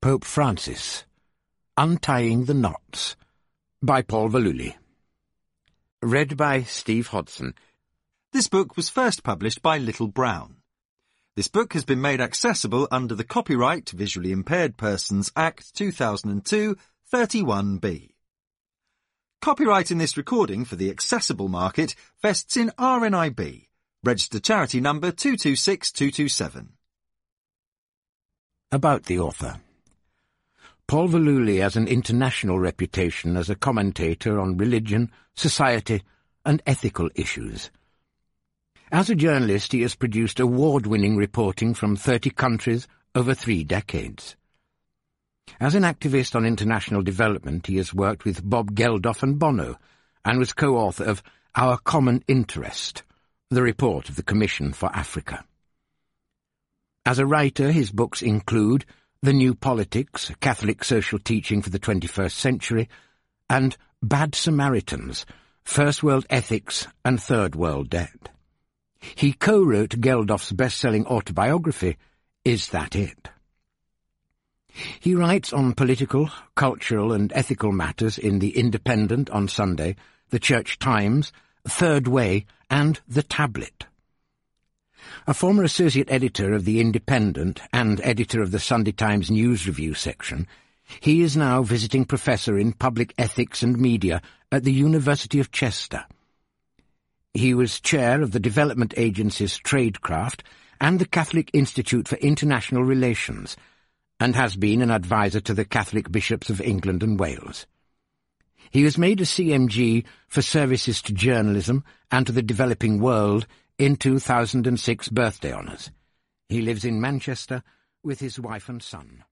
Pope Francis, Untying the Knots, by Paul Valuli. Read by Steve Hodson. This book was first published by Little Brown. This book has been made accessible under the Copyright Visually Impaired Persons Act 2002, 31B. Copyright in this recording for the accessible market vests in RNIB, registered charity number 226227. About the author. Paul Valuli has an international reputation as a commentator on religion, society, and ethical issues. As a journalist, he has produced award-winning reporting from 30 countries over 3 decades. As an activist on international development, he has worked with Bob Geldof and Bono, and was co-author of Our Common Interest, the report of the Commission for Africa. As a writer, his books include The New Politics, a Catholic Social Teaching for the 21st Century, and Bad Samaritans, First World Ethics and Third World Debt. He co-wrote Geldof's best-selling autobiography, Is That It? He writes on political, cultural and ethical matters in The Independent on Sunday, The Church Times, Third Way and The Tablet. A former associate editor of The Independent and editor of the Sunday Times News Review section, he is now visiting professor in public ethics and media at the University of Chester. He was chair of the development agencies Tradecraft and the Catholic Institute for International Relations, and has been an advisor to the Catholic Bishops of England and Wales. He was made a CMG for services to journalism and to the developing world in 2006 birthday honours. He lives in Manchester with his wife and son.